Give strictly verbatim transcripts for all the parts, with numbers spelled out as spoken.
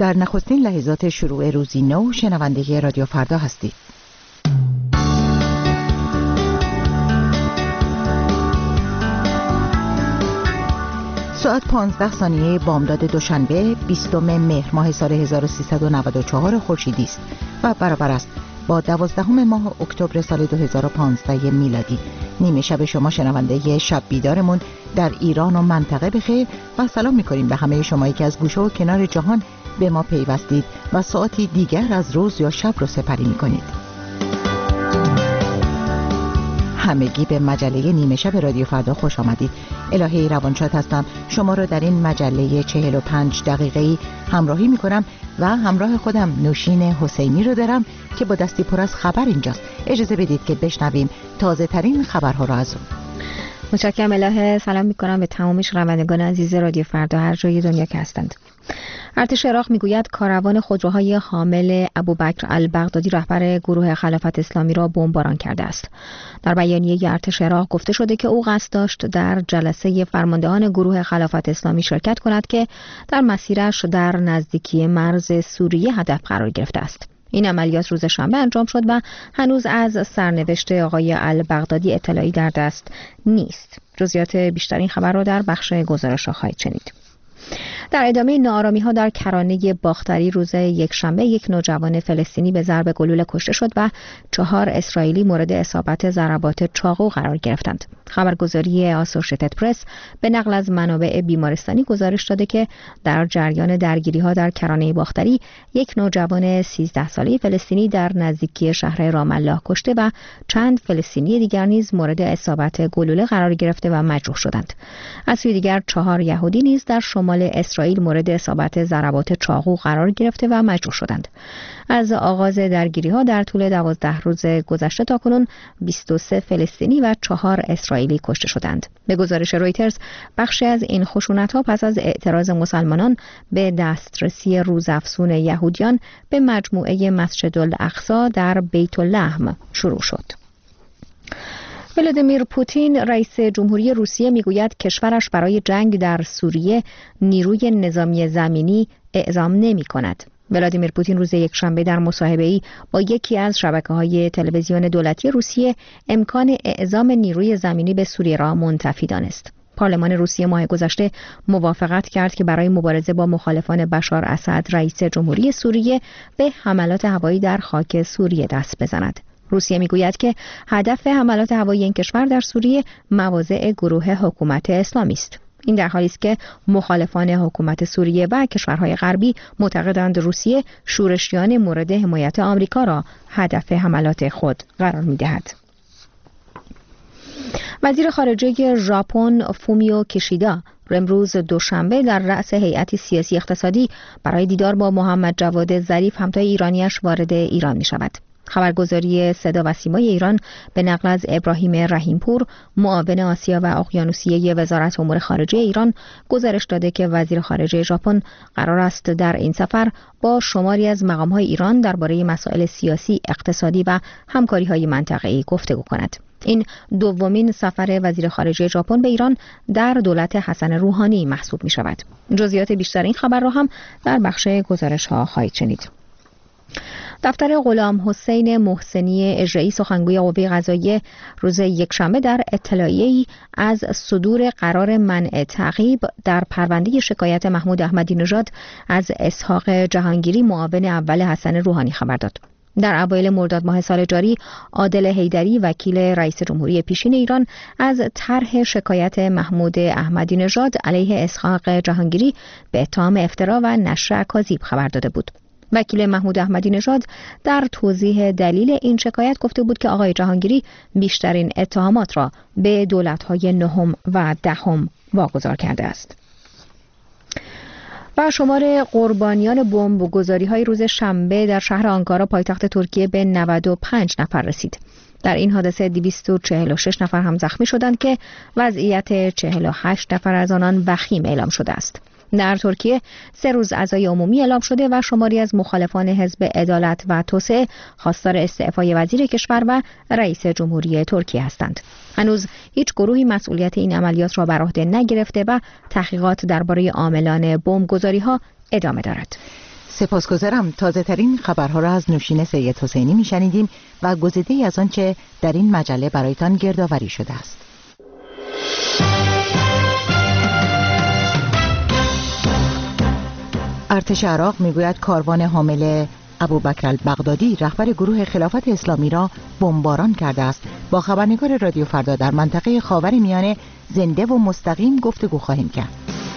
در نخستین لحظات شروع روزی نو شنونده رادیو فردا هستید. ساعت پانزده ثانیه بامداد دوشنبه بیستم مهر ماه سال هزار و سیصد و نود و چهار خورشیدی است و برابر است با دوازدهم ماه اکتبر سال دو هزار و پانزده میلادی. نیمه شب شما شنونده شب بیدارمون در ایران و منطقه بخیر و سلام می‌کنیم به همه شمایی که از گوشه و کنار جهان به ما پیوستید و ساعتی دیگر از روز یا شب رو سپری می‌کنید. همگی به مجله نیمه شب رادیو فردا خوش آمدید. الهه روانشاد هستم. شما رو در این مجله چهل و پنج دقیقه‌ای همراهی می‌کنم و همراه خودم نوشین حسینی رو دارم که با دستی پر از خبر اینجاست. اجازه بدید که بشنویم تازه ترین خبرها رو از اون. متشکرم الهه. سلام می‌کنم به تمام شنوندگان عزیز رادیو فردا هر جای دنیا که هستند. ارتش عراق میگوید کاروان خودروهای حامل ابوبکر البغدادی رهبر گروه خلافت اسلامی را بمباران کرده است. در بیانیه ارتش عراق گفته شده که او قصد داشت در جلسه فرماندهان گروه خلافت اسلامی شرکت کند که در مسیرش در نزدیکی مرز سوریه هدف قرار گرفته است. این عملیات روز شنبه انجام شد و هنوز از سرنوشت آقای البغدادی اطلاعی در دست نیست. جزئیات بیشتر این خبر را در بخش گزارش‌ها خواهید شنید. در ادامه ناآرامی‌ها در کرانه باختری روز یکشنبه یک نوجوان فلسطینی به ضرب گلوله کشته شد و چهار اسرائیلی مورد اصابت ضربات چاقو قرار گرفتند. خبرگزاری آسوشیتد پرس به نقل از منابع بیمارستانی گزارش داده که در جریان درگیری‌ها در کرانه باختری یک نوجوان سیزده ساله فلسطینی در نزدیکی شهر رام الله کشته و چند فلسطینی دیگر نیز مورد اصابت گلوله قرار گرفته و مجروح شدند. از سوی دیگر چهار یهودی نیز در شمال اسرائیل مورد اصابت ضربات چاقو قرار گرفته و مجروح شدند. از آغاز درگیری‌ها در طول دوازده روز گذشته تاکنون بیست و سه فلسطینی و چهار اسرائیلی کشته شدند. به گزارش رویترز بخشی از این خشونت‌ها پس از اعتراض مسلمانان به دسترسی روزافزون یهودیان به مجموعه مسجد الاقصی در بیت لحم شروع شد. ولادیمیر پوتین رئیس جمهوری روسیه میگوید کشورش برای جنگ در سوریه نیروی نظامی زمینی اعزام نمی کند. ولادیمیر پوتین روز یکشنبه در مصاحبه‌ای با یکی از شبکه‌های تلویزیون دولتی روسیه امکان اعزام نیروی زمینی به سوریه را منتفی دانست. پارلمان روسیه ماه گذشته موافقت کرد که برای مبارزه با مخالفان بشار اسد رئیس جمهوری سوریه به حملات هوایی در خاک سوریه دست بزند. روسیه میگوید که هدف حملات هوایی این کشور در سوریه مواضع گروه حکومت اسلامی است. این در حالی است که مخالفان حکومت سوریه و کشورهای غربی معتقدند روسیه شورشیان مورد حمایت آمریکا را هدف حملات خود قرار می‌دهد. وزیر خارجه ژاپن فومیو کیشیدا امروز دوشنبه در رأس هیئتی سیاسی اقتصادی برای دیدار با محمد جواد ظریف همتای ایرانیش وارد ایران می‌شود. خبرگزاری صدا و سیمای ایران به نقل از ابراهیم رحیمپور معاون آسیا و اقیانوسیه وزارت امور خارجه ایران گزارش داده که وزیر خارجه ژاپن قرار است در این سفر با شماری از مقام‌های ایران درباره مسائل سیاسی، اقتصادی و همکاری‌های منطقه‌ای گفتگو کند. این دومین سفر وزیر خارجه ژاپن به ایران در دولت حسن روحانی محسوب می‌شود. جزئیات بیشتر این خبر را هم در بخش گزارش‌ها خواهید شنید. دفتر غلام حسین محسنی اجرایی سخنگوی قوه قضاییه روز یکشنبه در اطلاعیه‌ای از صدور قرار منع تعقیب در پرونده شکایت محمود احمدی نژاد از اسحاق جهانگیری معاون اول حسن روحانی خبر داد. در اوایل مرداد ماه سال جاری عادل حیدری وکیل رئیس جمهوری پیشین ایران از طرح شکایت محمود احمدی نژاد علیه اسحاق جهانگیری به اتهام افترا و نشر اکاذیب خبر داده بود. وکیل محمود احمدی نژاد در توضیح دلیل این شکایت گفته بود که آقای جهانگیری بیشترین اتهامات را به دولت‌های نهم و دهم واگذار کرده است. و شمار قربانیان بمبگذاری‌های روز شنبه در شهر آنکارا پایتخت ترکیه به نود و پنج نفر رسید. در این حادثه دویست و چهل و شش نفر هم زخمی شدند که وضعیت چهل و هشت نفر از آنان وخیم اعلام شده است. در ترکیه سه روز عزای عمومی اعلام شده و شماری از مخالفان حزب عدالت و توسعه خواستار استعفای وزیر کشور و رئیس جمهوری ترکیه هستند. هنوز هیچ گروهی مسئولیت این عملیات را بر عهده نگرفته و تحقیقات درباره عاملان بمبگذاری‌ها ادامه دارد. سپاسگزارم. تازه ترین خبرها را از نوشین سید حسینی میشنیدیم و گزیده‌ای از آنچه در این مجله برایتان گردآوری شده است. ارتش عراق میگوید کاروان حامل ابوبکر البغدادی رهبر گروه خلافت اسلامی را بمباران کرده است. با خبرنگار رادیو فردا در منطقه خاورمیانه زنده و مستقیم گفتگو خواهیم کرد.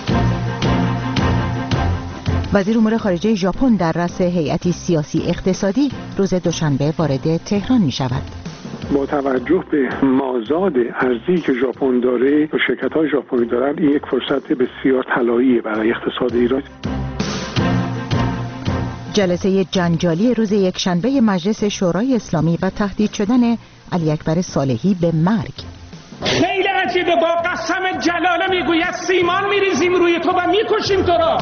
وزیر امور خارجه ژاپن در رأس هیئتی سیاسی اقتصادی روز دوشنبه وارد تهران می شود. با توجه به مازاد ارزی که ژاپن داره و شرکت‌های ژاپنی دارند، این یک فرصت بسیار طلاییه برای اقتصاد ایران. جلسه جنجالی روز یکشنبه مجلس شورای اسلامی و تهدید شدن علی اکبر صالحی به مرگ. خیلی عجیبه، با قسم جلاله میگوید سیمان میریزیم روی تو و میکشیم تو را.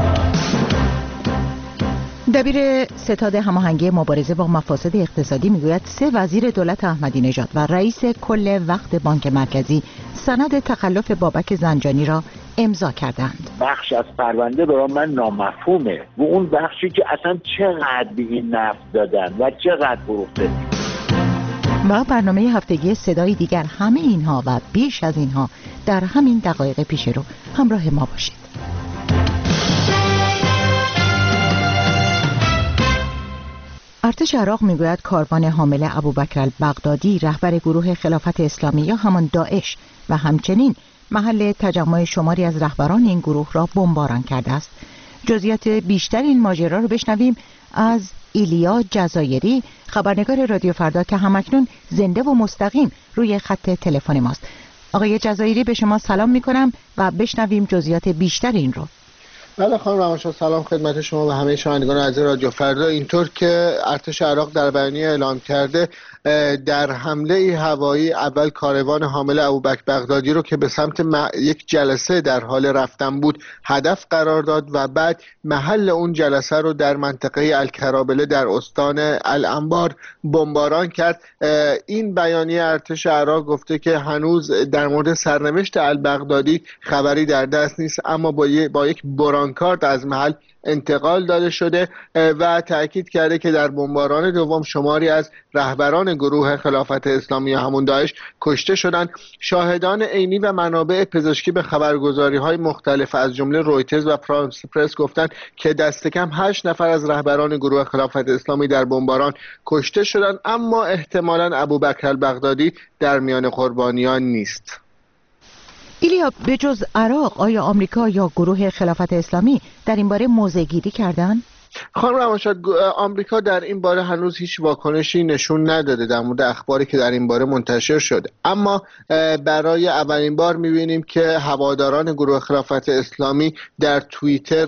دبیر ستاد هماهنگی مبارزه با مفاسد اقتصادی میگوید سه وزیر دولت احمدی نژاد و رئیس کل وقت بانک مرکزی سند تخلف بابک زنجانی را امضا کردند. بخش از پرونده برای من نامفهومه و اون بخشی که اصلا چقدر به این نفت دادن و چقدر فروخته. و برنامه هفتگی صدای دیگر، همه اینها و بیش از اینها در همین دقایق پیش رو همراه ما باشید. ارتش عراق میگوید کاروان حامل ابوبکر البغدادی رهبر گروه خلافت اسلامی یا همان داعش و همچنین محل تجمع شماری از رهبران این گروه را بمباران کرده است. جزئیات بیشتر این ماجرا رو بشنویم از ایلیا جزایری، خبرنگار رادیو فردا که همکنون زنده و مستقیم روی خط تلفن ماست. آقای جزایری، به شما سلام میکنم و بشنویم جزئیات بیشتر این رو. بله خانم روانشاه، سلام خدمت شما و همه شنوندگان عزیز رادیو فردا. اینطور که ارتش عراق در بیانیه اعلام کرده، در حمله هوایی اول کاروان حامل ابوبکر بغدادی رو که به سمت یک جلسه در حال رفتن بود هدف قرار داد و بعد محل اون جلسه رو در منطقه الکرابله در استان الانبار بمباران کرد. این بیانیه ارتش عراق گفته که هنوز در مورد سرنوشت البغدادی خبری در دست نیست، اما با یک برانکارد از محل انتقال داده شده و تأکید کرده که در بمباران دوم شماری از رهبران گروه خلافت اسلامی یا همون داعش کشته شدند. شاهدان عینی و منابع پزشکی به خبرگزاری‌های مختلف از جمله رویترز و فرانس پرس گفتند که دست کم هشت نفر از رهبران گروه خلافت اسلامی در بمباران کشته شدند، اما احتمالاً ابوبکر البغدادی در میان قربانیان نیست. ایلیا، به جز عراق آیا آمریکا یا گروه خلافت اسلامی در این باره موضع گیری کردن؟ خانم روانشاه، آمریکا در این باره هنوز هیچ واکنشی نشون نداده در مورد اخباری که در این باره منتشر شده، اما برای اولین بار می‌بینیم که هواداران گروه خلافت اسلامی در توییتر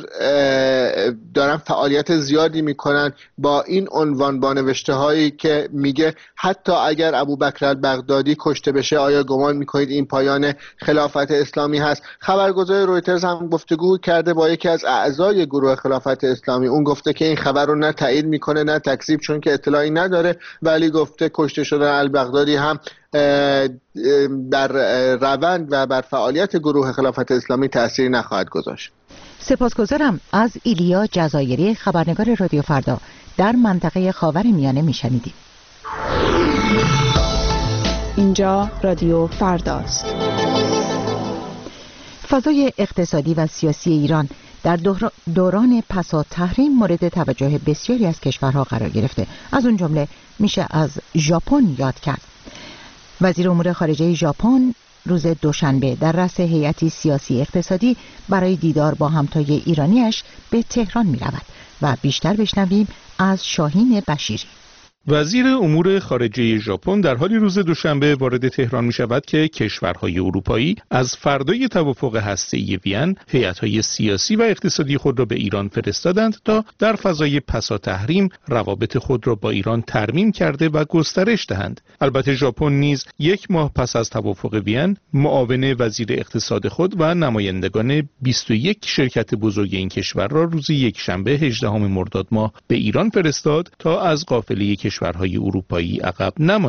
دارن فعالیت زیادی میکنن با این عنوان، با نوشته‌هایی که میگه حتی اگر ابوبکر البغدادی کشته بشه آیا گمان میکنید این پایان خلافت اسلامی هست؟ خبرگزاری رویترز هم گفتگو کرده با یکی از اعضای گروه خلافت اسلامی، اون گفته که این خبر رو نه تایید میکنه نه تکذیب، چون که اطلاعی نداره، ولی گفته کشته شدن البغدادی هم بر روند و بر فعالیت گروه خلافت اسلامی تأثیری نخواهد گذاشت. سپاسگزارم. از ایلیا جزایری، خبرنگار رادیو فردا در منطقه خاورمیانه میشنیدیم. اینجا رادیو فرداست. فضای اقتصادی و سیاسی ایران در دوران پسا تحریم مورد توجه بسیاری از کشورها قرار گرفته. از اون جمله میشه از ژاپن یاد کرد. وزیر امور خارجه ژاپن روز دوشنبه در رأس هیئتی سیاسی اقتصادی برای دیدار با همتای ایرانیش به تهران می رود و بیشتر بشنویم از شاهین بشیری. وزیر امور خارجه ژاپن در حالی روز دوشنبه وارد تهران می شود که کشورهای اروپایی از فردای توافق هسته‌ای وین هیئت‌های سیاسی و اقتصادی خود را به ایران فرستادند تا در فضای پسا تحریم روابط خود را با ایران ترمیم کرده و گسترش دهند. البته ژاپن نیز یک ماه پس از توافق وین معاون وزیر اقتصاد خود و نمایندگان بیست و یک شرکت بزرگ این کشور را روز یکشنبه هجدهم مرداد ماه به ایران فرستاد تا از قافله کشورهای اروپایی عقب نماند.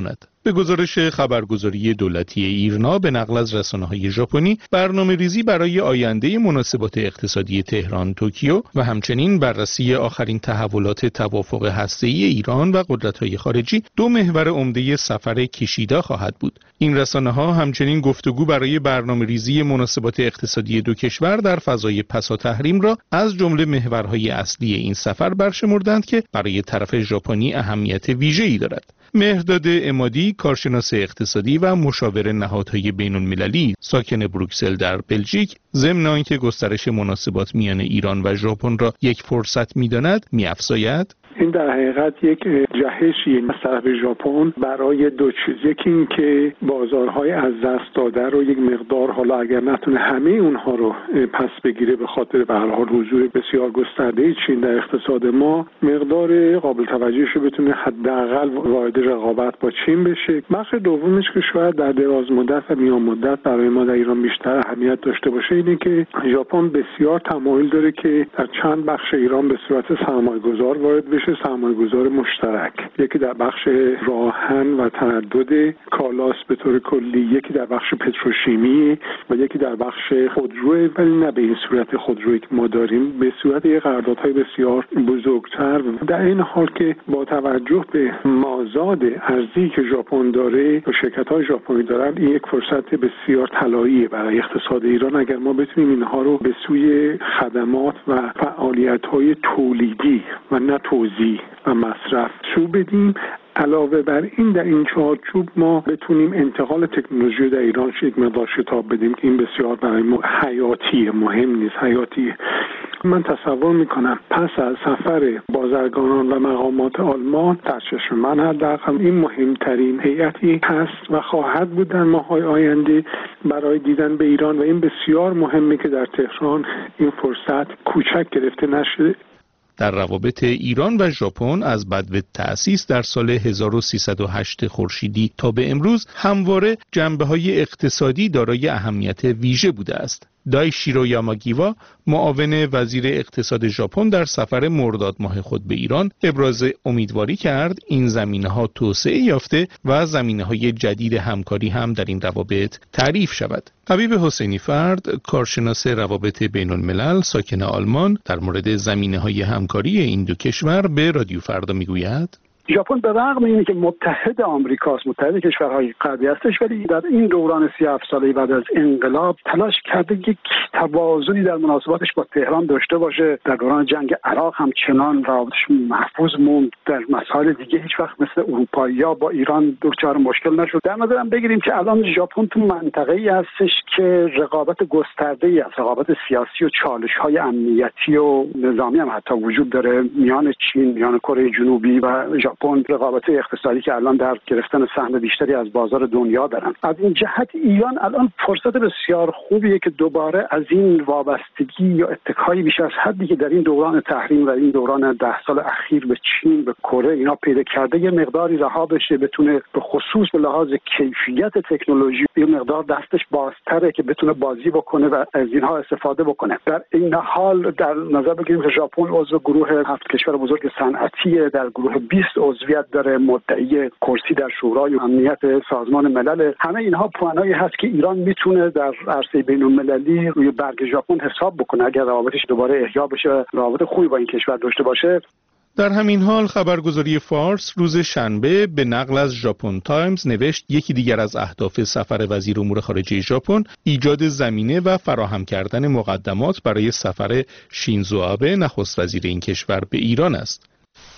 به گزارش خبرگزاری دولتی ایرنا به نقل از رسانه‌های ژاپنی، برنامه‌ریزی برای آینده مناسبات اقتصادی تهران توکیو و همچنین بررسی آخرین تحولات توافق هسته‌ای ایران و قدرت‌های خارجی دو محور عمده سفر کیشیدا خواهد بود. این رسانه‌ها همچنین گفتگو برای برنامه‌ریزی مناسبات اقتصادی دو کشور در فضای پسا تحریم را از جمله محورهای اصلی این سفر برشمردند که برای طرف ژاپنی اهمیت ویژه‌ای دارد. مهرداد عمادی، کارشناس اقتصادی و مشاور نهادهای بین‌المللی ساکن بروکسل در بلژیک، ضمن آنکه گسترش مناسبات میان ایران و ژاپن را یک فرصت می‌داند، می‌افزاید: این در حقیقت یک جهشی از طرف ژاپن برای دو چیز. یکی این که بازارهای از دست داده رو یک مقدار، حالا اگر نتونه همه اونها رو پس بگیره به خاطر به هر حال حضور بسیار گسترده چین در اقتصاد ما، مقدار قابل توجهش رو بتونه حداقل وارد رقابت با چین بشه. بخش دومش که شاید در دراز مدت و میان مدت برای ما در ایران بیشتر اهمیت داشته باشه اینه که ژاپن بسیار تمایل داره که در چند بخش ایران به صورت سرمایه‌گذار وارد بشه، سرمایه‌گذار مشترک. یکی در بخش راهن و تردد کالاس به طور کلی، یکی در بخش پتروشیمی و یکی در بخش خودرو، ولی نه به این صورت خودرویی که ما داریم، به صورت یک قراردادهای بسیار بزرگتر. در این حال که با توجه به مازاد ارزی که ژاپن داره و شرکت‌های ژاپنی دارن، این یک فرصت بسیار طلاییه برای اقتصاد ایران اگر ما بتونیم اینها رو به سوی خدمات و فعالیت‌های تولیدی و نه توزیع و مصرف سو بدیم. علاوه بر این در این چارچوب ما بتونیم انتقال تکنولوژی در ایران یک مقدار شتاب بدیم که این بسیار برای ما حیاتیه، مهم نیست، حیاتیه. من تصور میکنم پس از سفر بازرگانان و مقامات آلمان در چشم من حداقل این مهمترین هیئتی هست و خواهد بود در ماه‌های آینده برای دیدن به ایران و این بسیار مهمه که در تهران این فرصت کوچک گرفته نشه. در روابط ایران و ژاپن از بدو تأسیس در سال هزار و سیصد و هشت خورشیدی تا به امروز همواره جنبه‌های اقتصادی دارای اهمیت ویژه بوده است. دایشیرو یاماگیوا، معاون وزیر اقتصاد ژاپن، در سفر مرداد ماه خود به ایران ابراز امیدواری کرد این زمینه‌ها توسعه یافته و زمینه‌های جدید همکاری هم در این روابط تعریف شود. حبیب حسینی فرد، کارشناس روابط بین‌الملل ساکن آلمان، در مورد زمینه‌های همکاری این دو کشور به رادیو فردا میگوید: ژاپن به رغم اینکه که متحد آمریکاست، متحد کشورهای غربی هستش، ولی در این دوران سی و هفت ساله بعد از انقلاب تلاش کرده یک توازنی در مناسباتش با تهران داشته باشه. در دوران جنگ عراق هم چنان روابطش محفوظ موند. در مسائل دیگه هیچ وقت مثل اروپایی‌ها با ایران دچار مشکل نشد. در نظرم بگیریم که الان ژاپن تو منطقه‌ای هستش که رقابت گسترده‌ای از رقابت سیاسی و چالش‌های امنیتی و نظامی هم حتی وجود داره میان چین، میان کره جنوبی و ژاپن. رقابت اقتصادی که الان در گرفتن سهم بیشتری از بازار دنیا دارن. از این جهت ایران الان فرصت بسیار خوبیه که دوباره از این وابستگی یا اتکایی بیش از حدی که در این دوران تحریم و این دوران ده سال اخیر به چین، به کره اینا پیدا کرده یه مقداری رها بشه، بتونه به خصوص به لحاظ کیفیت تکنولوژی یه مقدار دستش بازتره که بتونه بازی بکنه و از اینها استفاده بکنه. در این حال در نظر بگیریم که ژاپن عضو گروه هفت کشور بزرگ صنعتیه، در گروه بیست عضویت داره، مدعی کرسی در شورای امنیت سازمان ملل. همه اینها پوانایی هست که ایران میتونه در عرصه بین‌المللی روی برگ ژاپن حساب بکنه اگر روابطش دوباره احیا بشه و روابط خوبی با این کشور داشته باشه. در همین حال خبرگزاری فارس روز شنبه به نقل از ژاپن تایمز نوشت یکی دیگر از اهداف سفر وزیر امور خارجه ژاپن ایجاد زمینه و فراهم کردن مقدمات برای سفر شینزو آبه نخست وزیر این کشور به ایران است.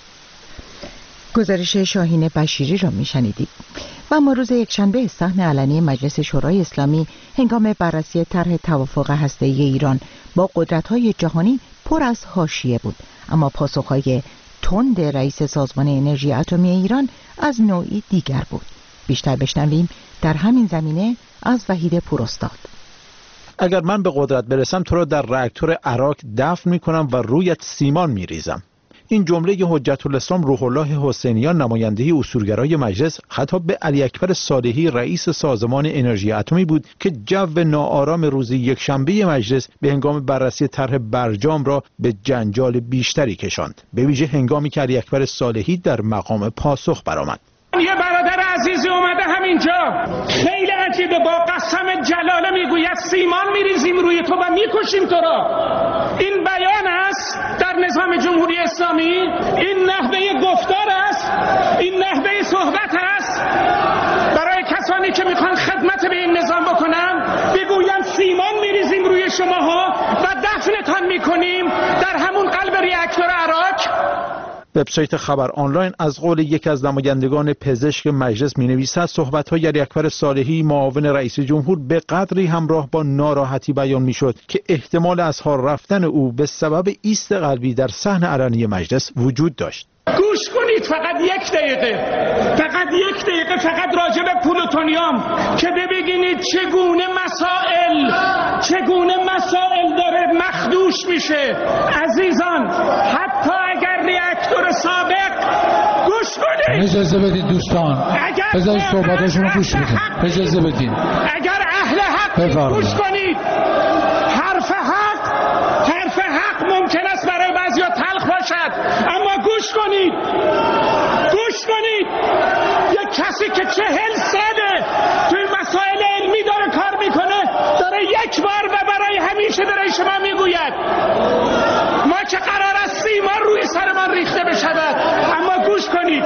گزارش شاهین بشیری را میشنیدید. و اما روز یکشنبه سهم علنی مجلس شورای اسلامی هنگام بررسی طرح توافق هسته‌ای ایران با قدرت‌های جهانی پر از حاشیه بود، اما پاسخ‌های تند رئیس سازمان انرژی اتمی ایران از نوعی دیگر بود. بیشتر بشنویم در همین زمینه از وحید پوراستاد. اگر من به قدرت برسم تو را در راکتور عراق دفن می‌کنم و رویت سیمان می‌ریزم. این جمله حجت الاسلام روح الله حسینیان نماینده اصولگرای مجلس خطاب به علی اکبر صالحی رئیس سازمان انرژی اتمی بود که جو ناآرام روز یکشنبه مجلس به هنگام بررسی طرح برجام را به جنجال بیشتری کشاند، به ویژه هنگامی که علی اکبر صالحی در مقام پاسخ برآمد. یه برادر عزیزی اومده اینجا. خیلی عجیبه، با قسم جلاله میگوید سیمان میریزیم روی تو و میکشیم تو را. این بیان است در نظام جمهوری اسلامی؟ این نحوه گفتار است؟ این نحوه صحبت است؟ برای کسانی که میخوان خدمت به این نظام بکنن بگویم سیمان میریزیم روی شماها و دفنتان میکنیم در همون قلب ریاکتور عراق. وبسایت خبر آنلاین از قول یکی از نمایندگان پزشک مجلس می‌نویسد صحبت‌های علی اکبر صالحی معاون رئیس جمهور به قدری همراه با ناراحتی بیان می‌شد که احتمال از حال رفتن او به سبب ایست قلبی در صحن علنی مجلس وجود داشت. گوش کنید فقط یک دقیقه، فقط یک دقیقه، فقط راجع به پلوتونیوم که ببینید چگونه مسائل چگونه مسائل داره مخدوش میشه. عزیزان، حتی اگر ریاکتور سابق، گوش کنید، اجازه بدید دوستان، بذارید صحبتاشون رو گوش بدید، اجازه بدید. اگر اهل حق گوش کنید، حرف حق حرف حق ممکن است برای بعضیا تلخ باشد، اما گوش کنید، گوش کنید. یک کسی که چهل ساله توی مسائل علمی داره کار میکنه داره یک بار و برای همیشه برای شما میگوید ما که قرار است سیمان روی سرمان ریخته بشود، اما گوش کنید.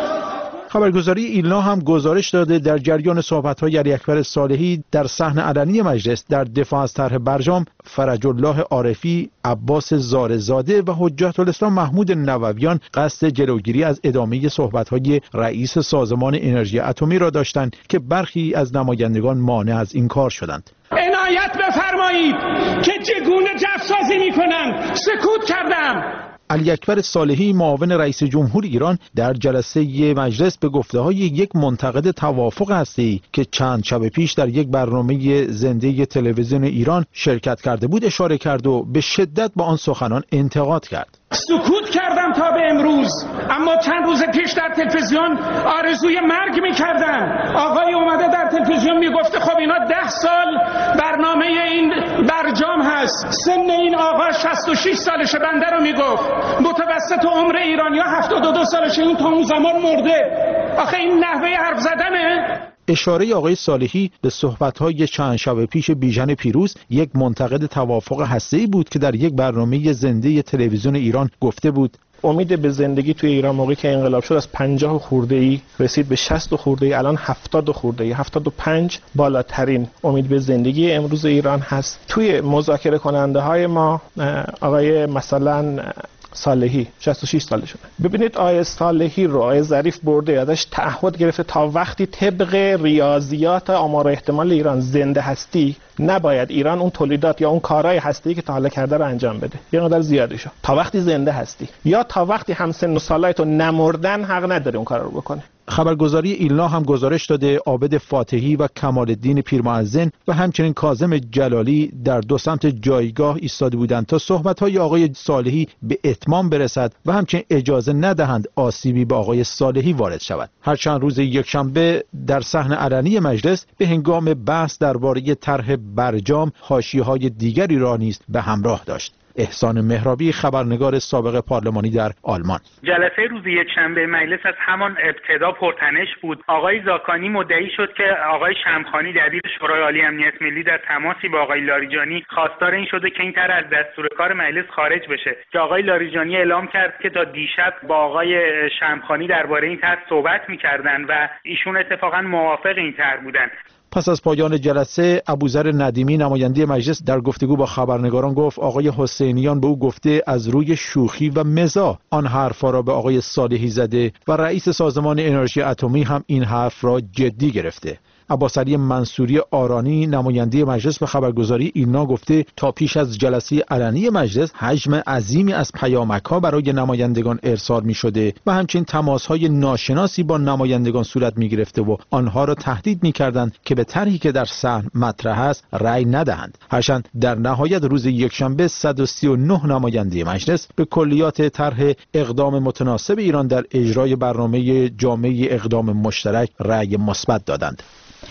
خبرگزاری ایلنا هم گزارش داده در جریان صحبت‌های علی اکبر صالحی در صحن علنی مجلس در دفاع از طرح برجام، فرج الله عارفی، عباس زارزاده و حجت الاسلام محمود نوویان قصد جلوگیری از ادامه صحبت‌های رئیس سازمان انرژی اتمی را داشتند که برخی از نمایندگان مانع از این کار شدند. عنایت بفرمایید که چگونه جفسازی می‌کنند. سکوت کردم. علی اکبر صالحی معاون رئیس جمهور ایران در جلسه مجلس به گفته‌های یک منتقد توافق هسته‌ای که چند شب پیش در یک برنامه زنده تلویزیون ایران شرکت کرده بود اشاره کرد و به شدت با آن سخنان انتقاد کرد. سکوت کردم تا به امروز، اما چند روز پیش در تلویزیون آرزوی مرگ می‌کردن. آقای اومده در تلویزیون میگفته خب اینا ده سال برنامه این برجام هست، سن این آقا شصت و شش سالشه، بنده رو میگفت متوسط عمر ایرانیا هفتاد و دو سالشه، این تا اون زمان مرده. آخه این نحوه حرف زدنه؟ اشاره آقای صالحی به صحبت‌های چند شب پیش بیژن پیروز، یک منتقد توافق هسته‌ای بود که در یک برنامه زنده تلویزیون ایران گفته بود امید به زندگی توی ایران موقعی که انقلاب شد از پنجاه خورده‌ای رسید به شصت خورده‌ای، الان هفتاد خورده‌ای، هفتاد و پنج بالاترین امید به زندگی امروز ایران هست. توی مذاکره کننده های ما آقای مثلا صالحی شصت و شش سالشونه. ببینید آقای صالحی رو آقای ظریف برده ازش تعهد گرفته تا وقتی طبق ریاضیات آمار احتمال ایران زنده هستی نباید ایران اون تولیدات یا اون کارهای هستی که تا حالا کرده رو انجام بده، یه مقدار زیاده شو تا وقتی زنده هستی، یا تا وقتی همسن و سالای تو نمردن حق نداره اون کارا رو بکنه. خبرگزاری ایلنا هم گزارش داده عابد فاتحی و کمال الدین پیرمؤذن و همچنین کاظم جلالی در دو سمت جایگاه ایستاده بودند تا صحبت‌های آقای صالحی به اتمام برسد و همچنین اجازه ندهند آسیبی به آقای صالحی وارد شود. هر چند روز یکشنبه در صحن علنی مجلس به هنگام بحث درباره طرح برجام حاشیه‌های دیگری را نیز به همراه داشت. احسان مهرابی، خبرنگار سابق پارلمانی در آلمان. جلسه روز یکشنبه مجلس از همان ابتدا پرتنش بود. آقای زاکانی مدعی شد که آقای شمخانی دبیر شورای عالی امنیت ملی در تماسی با آقای لاریجانی خواستار این شده که این طرح از دستور کار مجلس خارج بشه، که آقای لاریجانی اعلام کرد که تا دیشب با آقای شمخانی درباره این طرح صحبت می‌کردن و ایشون اتفاقا موافق این طرح بودن. پس از پایان جلسه ابوذر ندیمی نماینده مجلس در گفتگو با خبرنگاران گفت آقای حسینیان به او گفته از روی شوخی و مزاح آن حرفا را به آقای صالحی زده و رئیس سازمان انرژی اتمی هم این حرف را جدی گرفته. عباسعلی منصوری آرانی نماینده مجلس به خبرگزاری ایلنا گفته تا پیش از جلسه علنی مجلس حجم عظیمی از پیامک‌ها برای نمایندگان ارسال می‌شده و همچنین تماس‌های ناشناسی با نمایندگان صورت می‌گرفته و آنها را تهدید می‌کردند که به طرحی که در صحن مطرح است رأی ندهند. هرچند در نهایت روز یکشنبه صد و سی و نه نماینده مجلس به کلیات طرح اقدام متناسب ایران در اجرای برنامه جامع اقدام مشترک رأی مثبت دادند.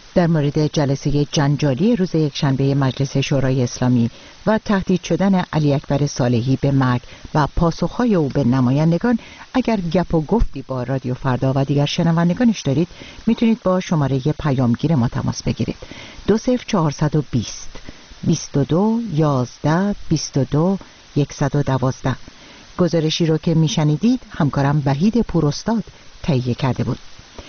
در مورد جلسه جنجالی روز یکشنبه مجلس شورای اسلامی و تهدید شدن علی اکبر صالحی به مرگ و پاسخهای او به نمایندگان اگر گپ و گفتی با رادیو فردا و دیگر شنوندگانش دارید میتونید با شماره پیامگیر ما تماس بگیرید. دو صفر چهارصد و بیست بیست و دو یازده بیست و دو صد و دوازده. گزارشی رو که میشنیدید همکارم وحید پوراستاد تهیه کرده بود.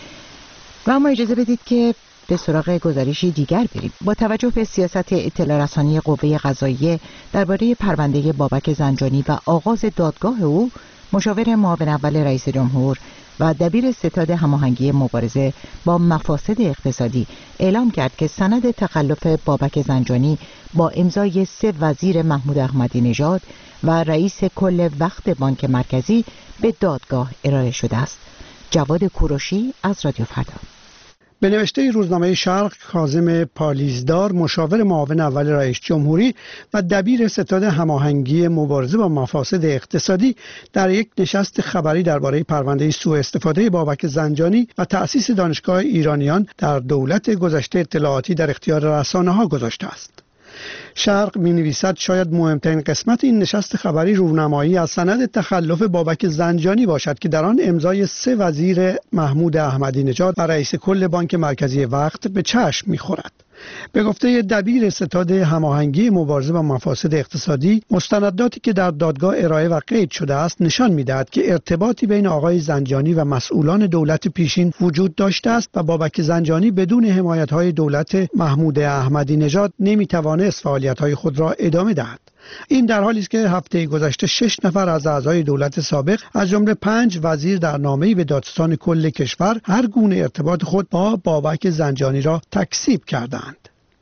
و اما اجازه بدید که به سراغ گزارشی دیگر بریم. با توجه به سیاست اطلاع رسانی قوه قضاییه درباره پرونده بابک زنجانی و آغاز دادگاه او، مشاور معاون اول رئیس جمهور و دبیر ستاد هماهنگی مبارزه با مفاسد اقتصادی اعلام کرد که سند تخلف بابک زنجانی با امضای سه وزیر محمود احمدی نژاد و رئیس کل وقت بانک مرکزی به دادگاه ارائه شده است. جواد کوروشی از رادیو فردا. به نوشته روزنامه شرق، کاظم پالیزدار، مشاور معاون اول رئیس جمهوری و دبیر ستاد هماهنگی مبارزه با مفاسد اقتصادی، در یک نشست خبری درباره پرونده سوء استفاده بابک زنجانی و تأسیس دانشگاه ایرانیان در دولت گذشته اطلاعاتی در اختیار رسانه‌ها گذاشته است. شرق می نویسد شاید مهمترین قسمت این نشست خبری رونمایی از سند تخلف بابک زنجانی باشد که در آن امضای سه وزیر محمود احمدی نژاد و رئیس کل بانک مرکزی وقت به چشم می خورد. به گفته دبیر ستاد هماهنگی مبارزه با مفاسد اقتصادی، مستنداتی که در دادگاه ارائه و قید شده است نشان می‌دهد که ارتباطی بین آقای زنجانی و مسئولان دولت پیشین وجود داشته است و بابک زنجانی بدون حمایت‌های دولت محمود احمدی نژاد نمی‌توانست فعالیت‌های خود را ادامه دهد. این در حالی است که هفته گذشته شش نفر از اعضای دولت سابق از جمله پنج وزیر در نامه‌ای به دادستان کل کشور هر گونه ارتباط خود با بابک زنجانی را تکذیب کردند.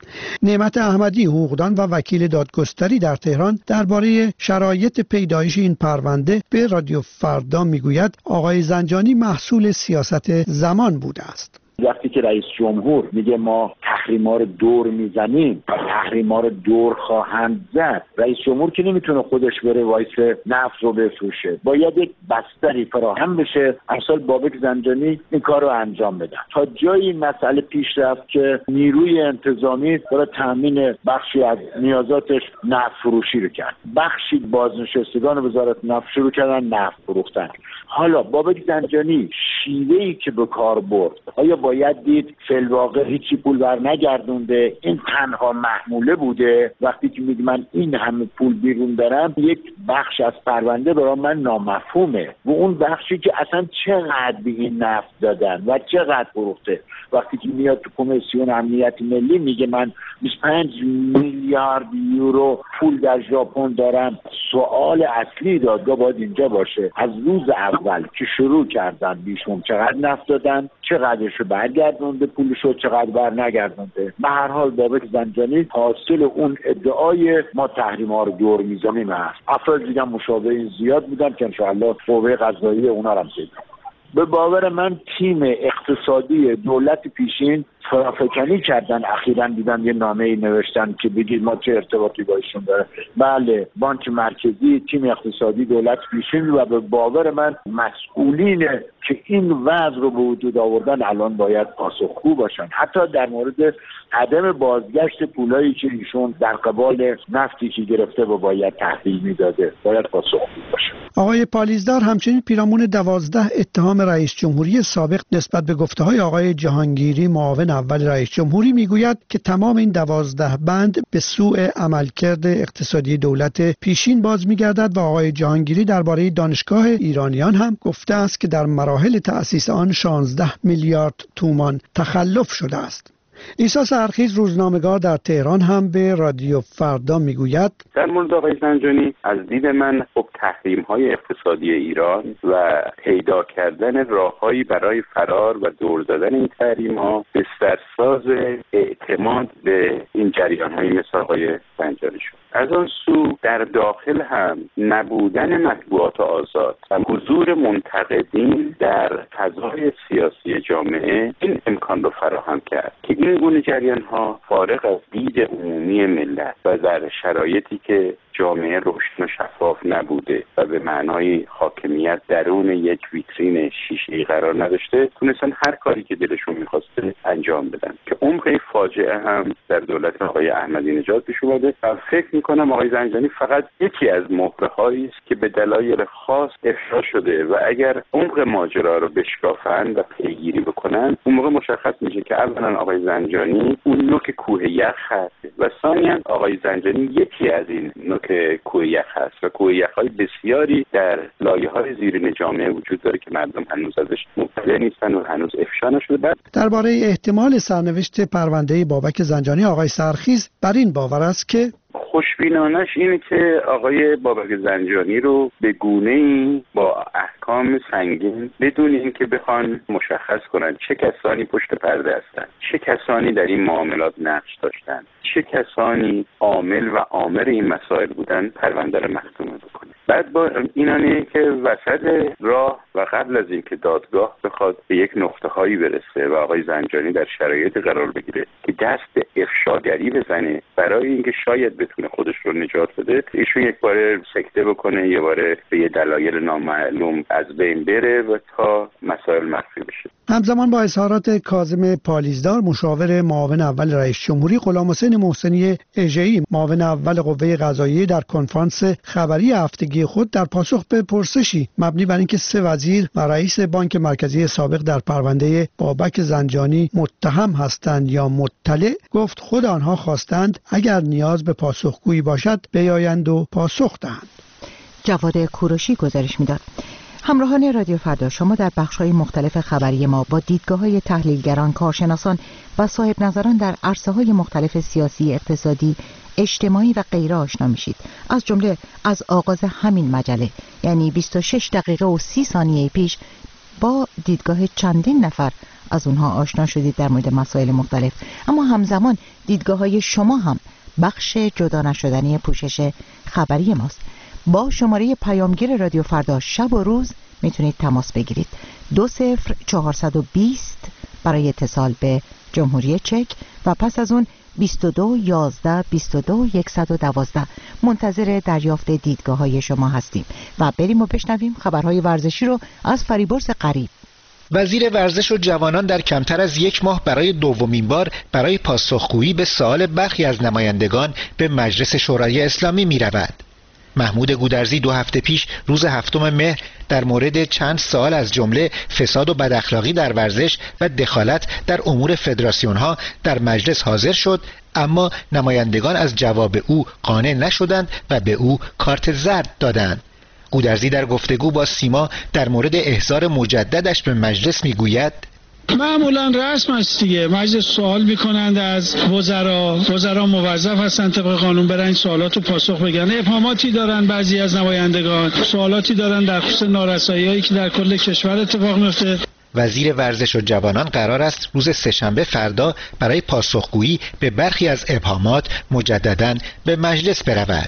نعمت احمدی، حقوقدان و وکیل دادگستری در تهران، درباره شرایط پیدایش این پرونده به رادیو فردا میگوید آقای زنجانی محصول سیاست زمان بوده است. وقتی که رئیس جمهور میگه ما تحریما رو دور میزنیم و تحریما رو دور خواهند زد، رئیس جمهور که نمیتونه خودش بره وایس نفت رو بفروشه، باید یک بستری فراهم بشه امثال بابک زنجانی این کار رو انجام بدن. تا جایی مسئله پیش رفت که نیروی انتظامی برای تامین بخشی از نیازاتش نفت فروشی رو کرد، بخشی بازنشستگان وزارت نفت شروع کردن نفت فروختن. حالا بابک زنجانی شیوهی که به کار برد، آیا باید دید فی‌الواقع هیچی پول بر نگردونده، این تنها محموله بوده؟ وقتی که میگه من این همه پول بیرون دارم، یک بخش از پرونده برای من نامفهومه و اون بخشی که اصلا چقدر به این نفت دادن و چقدر فروخته. وقتی که میاد تو کمیسیون امنیت ملی میگه من بیست و پنج میلیارد یورو پول در ژاپن دارم، سوال اصلی دادگاه باید اینجا باشه از روز اول که شروع کردن بیشون چقدر نفت دادن، چقدرشو برگردونده پولشو، چقدر بر نگردونده. به هر حال بابک زنجانی حاصل اون ادعای ما تحریما رو دور میزنیم هست. افراد دیگه مشابه این زیاد بودن که انشاءالله قوه قضاییه اونا رو هم پیدا. به باور من تیم اقتصادی دولت پیشین فرافکنی کردن. اخیراً دیدم یه نامه‌ای نوشتن که بگید ما چه ارتباطی با ایشون داره. بله، بانک مرکزی، تیم اقتصادی دولت پیشین و به باور من مسئولین که این وضع رو به وجود آوردن الان باید پاسخگو باشن. حتی در مورد عدم بازگشت پولایی که ایشون در قبال نفتی که گرفته و باید تحویل میداده باید پاسخگو باشن. آقای پالیزدار همچنین پیرامون دوازده اتهام رئیس جمهوری سابق نسبت به گفته‌های آقای جهانگیری معاون اول رئیس جمهوری میگوید که تمام این دوازده بند به سوء عملکرد اقتصادی دولت پیشین باز میگردد و آقای جهانگیری درباره دانشگاه ایرانیان هم گفته است که در مراحل تأسیس آن شانزده میلیارد تومان تخلف شده است. عیسی سحرخیز، روزنامه‌نگار در تهران، هم به رادیو فردا میگوید در مورد آقای زنجانی از دید من خب تحریم‌های اقتصادی ایران و پیدا کردن راههایی برای فرار و دور زدن این تحریم‌ها بسترساز اعتماد به این جریان‌های مثل آقای زنجانی شد. از آن سو در داخل هم نبودن مطبوعات آزاد و حضور منتقدین در فضای سیاسی جامعه این امکان رو فراهم کرد که این گونه جریان‌ها فارغ از دید عمومی ملت و در شرایطی که جامعه روشن و شفاف نبوده و به معنای حاکمیت درون یک ویترین شیشه‌ای قرار نداشته، تونستن هر کاری که دلشون می‌خواسته انجام بدن که عمق فاجعه هم در دولت آقای احمدی نژاد پیش اومده و فکر می‌کنم آقای زنجانی فقط یکی از مهره‌هایی است که به دلایل خاص افشا شده و اگر عمق ماجرا رو بشکافن و پیگیری بکنن، اون موقع مشخص میشه که اولا آقای زنجانی اون نوک کوه یخ هست و ثانیاً آقای زنجانی یکی از این نوک کوه یخ هست و کوه یخ‌های بسیاری در لایه‌های زیرین جامعه وجود داره که مردم هنوز ازش مطلع نیستن و هنوز افشا نشده. بعد درباره احتمال سرنوشت پرونده بابک زنجانی آقای سرخیز بر این باور است که خوشبینانش اینه که آقای بابک زنجانی رو به گونه‌ای با احکام سنگین بدون اینکه بخوان مشخص کنن چه کسانی پشت پرده هستن، چه کسانی در این معاملات نقش داشتن، چه کسانی عامل و عامل این مسائل بودن، پرونده رو مختومه بکنه. بعد با اینانه که وسط راه و قبل از اینکه دادگاه بخواد به یک نقطه هایی برسه و آقای زنجانی در شرایط قرار بگیره که دست به افشاگری بزنه برای اینکه شاید بتونه خودش رو نجات بده، ایشون یک بار سکته بکنه، یه بار به یه دلایل نامعلوم از بین بره و تا مسائل مخفی بشه. همزمان با اظهارات کاظم پالیزدار مشاور معاون اول رئیس جمهوری، غلامحسین محسنی اژه‌ای معاون اول قوه قضاییه در کنفرانس خبری هفتگی خود در پاسخ به پرسشی مبنی بر اینکه سه وزیر و رئیس بانک مرکزی سابق در پرونده بابک زنجانی متهم هستند یا مطلع، گفت خود آنها خواستند اگر نیاز به پاسخگویی باشد بیایند و پاسخ دهند. جواد کوروشی گزارش می‌داد. همراهان رادیو فردا، شما در بخش‌های مختلف خبری ما با دیدگاه‌های تحلیلگران، کارشناسان و صاحب نظران در عرصه‌های مختلف سیاسی، اقتصادی، اجتماعی و غیره آشنا میشید. از جمله از آغاز همین مجله، یعنی بیست و شش دقیقه و سی ثانیه پیش، با دیدگاه چندین نفر از اونها آشنا شدید در مورد مسائل مختلف. اما همزمان دیدگاه‌های شما هم بخش جدا نشدنی پوشش خبری ماست. با شماره پیامگیر رادیو فردا شب و روز میتونید تماس بگیرید. دو صفر چهارصد و بیست برای اتصال به جمهوری چک و پس از اون بیست و دو یازده بیست و دو صد و دوازده. منتظر دریافت دیدگاه های شما هستیم و بریم و بشنویم خبرهای ورزشی رو از فریبرز قریب. وزیر ورزش و جوانان در کمتر از یک ماه برای دومین بار برای پاسخگویی به سوال برخی از نمایندگان به مجلس شورای اسلامی می رود. محمود گودرزی دو هفته پیش روز هفتم مهر در مورد چند سوال از جمله فساد و بداخلاقی در ورزش و دخالت در امور فدراسیون ها در مجلس حاضر شد، اما نمایندگان از جواب او قانع نشدند و به او کارت زرد دادند. گودرزی در گفتگو با سیما در مورد احضار مجددش به مجلس میگوید: معمولا رسم است دیگه، مجلس سوال میکنند از وزرا، وزرا موظف هستن طبق قانون برن سوالات رو پاسخ بگن. ابهاماتی دارن بعضی از نمایندگان، سوالاتی دارن در خصوص نارسایی‌هایی که در کل کشور اتفاق میفته. وزیر ورزش و جوانان قرار است روز سه‌شنبه فردا برای پاسخگویی به برخی از ابهامات مجدداً به مجلس برود.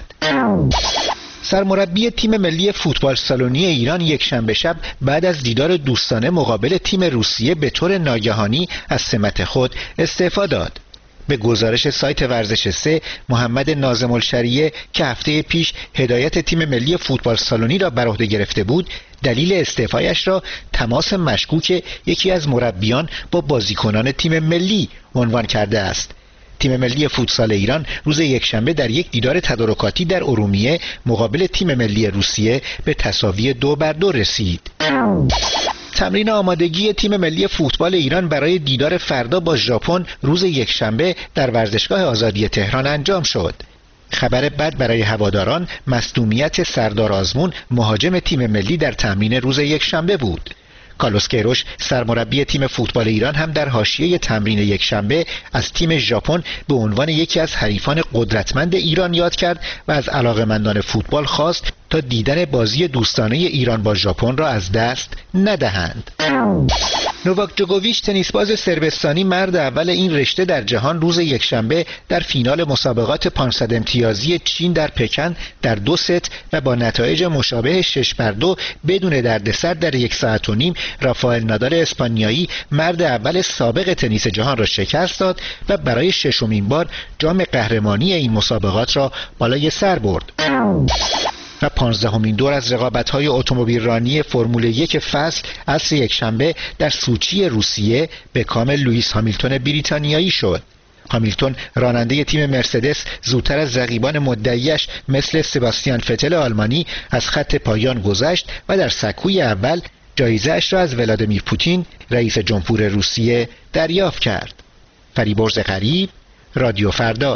سرمربی تیم ملی فوتبال سالونی ایران یک شنبه شب بعد از دیدار دوستانه مقابل تیم روسیه به طور ناگهانی از سمت خود استعفا داد. به گزارش سایت ورزش سه، محمد ناظم الشریعه که هفته پیش هدایت تیم ملی فوتبال سالونی را بر عهده گرفته بود، دلیل استعفایش را تماس مشکوک یکی از مربیان با بازیکنان تیم ملی عنوان کرده است. تیم ملی فوتسال ایران روز یکشنبه در یک دیدار تدارکاتی در ارومیه مقابل تیم ملی روسیه به تساوی دو بر دو رسید. تمرین آمادگی تیم ملی فوتبال ایران برای دیدار فردا با ژاپن روز یکشنبه در ورزشگاه آزادی تهران انجام شد. خبر بد برای هواداران مصدومیت سردار آزمون مهاجم تیم ملی در تمرین روز یکشنبه بود. کارلوس کیروش سرمربی تیم فوتبال ایران هم در حاشیه تمرین یکشنبه از تیم ژاپن به عنوان یکی از حریفان قدرتمند ایران یاد کرد و از علاقه‌مندان فوتبال خواست تا دیدن بازی دوستانه ایران با ژاپن را از دست ندهند. نوواک جوکوویچ تنیسباز صربستانی مرد اول این رشته در جهان روز یکشنبه در فینال مسابقات پانصد امتیازی چین در پکن در دو ست و با نتایج مشابه شش بر دو بدون دردسر در یک ساعت و نیم رافائل نادال اسپانیایی مرد اول سابق تنیس جهان را شکست داد و برای ششمین بار جام قهرمانی این مسابقات را بالای سر برد. و پانزدهمین دور از رقابت‌های اتومبیل رانی فرمول یک فصل عصر یکشنبه در سوچی روسیه به کام لوئیس هامیلتون بریتانیایی شد. هامیلتون راننده تیم مرسدس زودتر از رقیبان مدعیش مثل سباستیان فتل آلمانی از خط پایان گذشت و در سکوی اول جایزه‌اش را از ولادیمیر پوتین رئیس جمهور روسیه دریافت کرد. فریبرز غریب، رادیو فردا.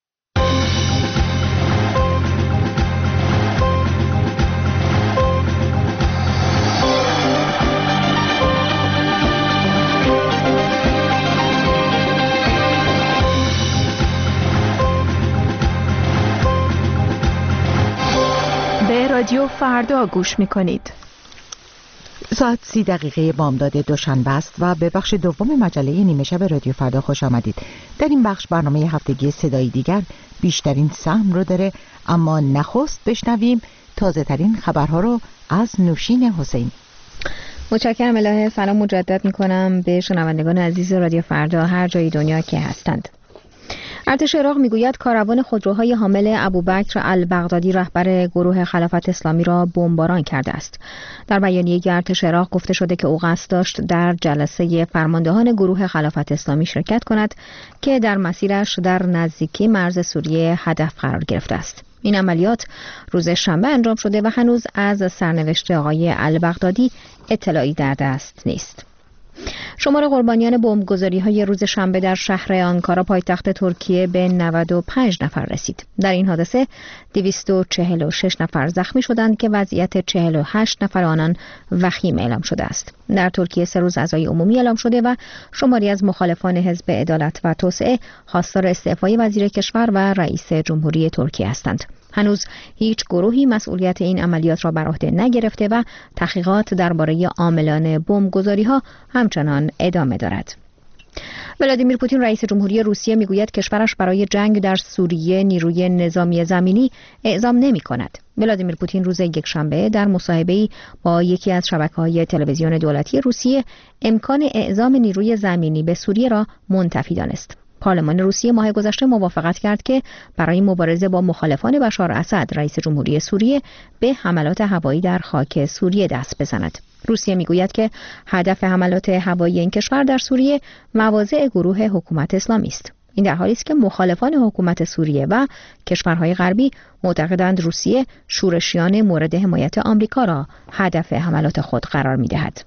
رادیو فردا گوش می‌کنید. ساعت سی دقیقه بامداد دوشنبه است و به بخش دوم مجله نیمه شب رادیو فردا خوش آمدید. در این بخش برنامه هفتگی صدای دیگر بیشترین سهم رو داره، اما نخست بشنویم تازه ترین خبرها رو از نوشین حسینی. متشکرم الهه. سلام مجدد می‌کنم به شنوندگان عزیز رادیو فردا هر جای دنیا که هستند. ارتش عراق میگوید کاروان خودروهای حامل ابوبکر البغدادی رهبر گروه خلافت اسلامی را بمباران کرده است. در بیانیه ارتش عراق گفته شده که او قصد داشت در جلسه فرماندهان گروه خلافت اسلامی شرکت کند که در مسیرش در نزدیکی مرز سوریه هدف قرار گرفته است. این عملیات روز شنبه انجام شده و هنوز از سرنوشت آقای البغدادی اطلاعی در دست نیست. شمار قربانیان بمبگذاری‌های روز شنبه در شهر آنکارا پایتخت ترکیه به نود و پنج نفر رسید. در این حادثه دویست و چهل و شش نفر زخمی شدند که وضعیت چهل و هشت نفر آنان وخیم اعلام شده است. در ترکیه سه روز عزای عمومی اعلام شده و شماری از مخالفان حزب عدالت و توسعه خواستار استعفای وزیر کشور و رئیس جمهوری ترکیه هستند. هنوز هیچ گروهی مسئولیت این عملیات را بر عهده نگرفته و تحقیقات درباره عاملان بمبگذاری‌ها همچنان ادامه دارد. ولادیمیر پوتین رئیس جمهوری روسیه میگوید کشورش برای جنگ در سوریه نیروی نظامی زمینی اعزام نمی کند. ولادیمیر پوتین روز یکشنبه در مصاحبه‌ای با یکی از شبکه‌های تلویزیون دولتی روسیه امکان اعزام نیروی زمینی به سوریه را منتفی دانست. پارلمان روسیه ماه گذشته موافقت کرد که برای مبارزه با مخالفان بشار اسد رئیس جمهوری سوریه به حملات هوایی در خاک سوریه دست بزند. روسیه میگوید که هدف حملات هوایی این کشور در سوریه مواضع گروه حکومت اسلامی است. این در حالی است که مخالفان حکومت سوریه و کشورهای غربی معتقدند روسیه شورشیان مورد حمایت آمریکا را هدف حملات خود قرار می‌دهد.